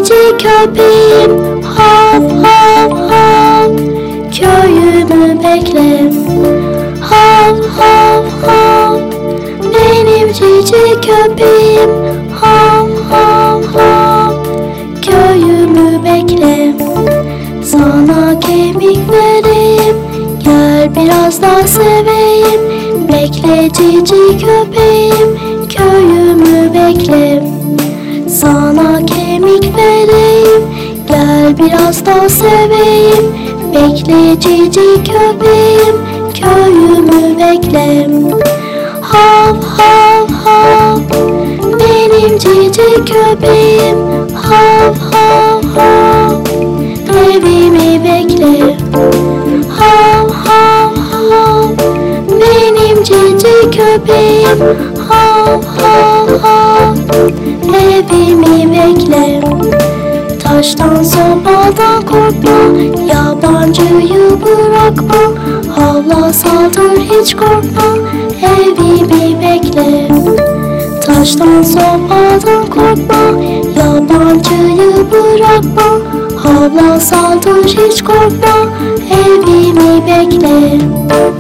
cici köpeğim, hav hav hav, köyümü bekle. Hav hav hav, benim cici köpeğim, hav hav hav, köyümü bekle. Sana kemik vereyim, gel biraz daha seveyim. Bekle cici köpeğim, köyümü bekle. Sana kemik vereyim, gel biraz daha seveyim. Bekle cici köpeğim, köyümü bekle. Hav hav hav, benim cici köpeğim, hav hav hav, evimi bekle. Hav hav hav, benim cici köpeğim, hav hav hav, evimi bekle. Taştan sopadan korkma, yabancıyı bırakma. Havla saldır hiç korkma, evimi bekle. Taştan sopadan korkma, yabancıyı bırakma. Havla saldır hiç korkma, evimi bekle.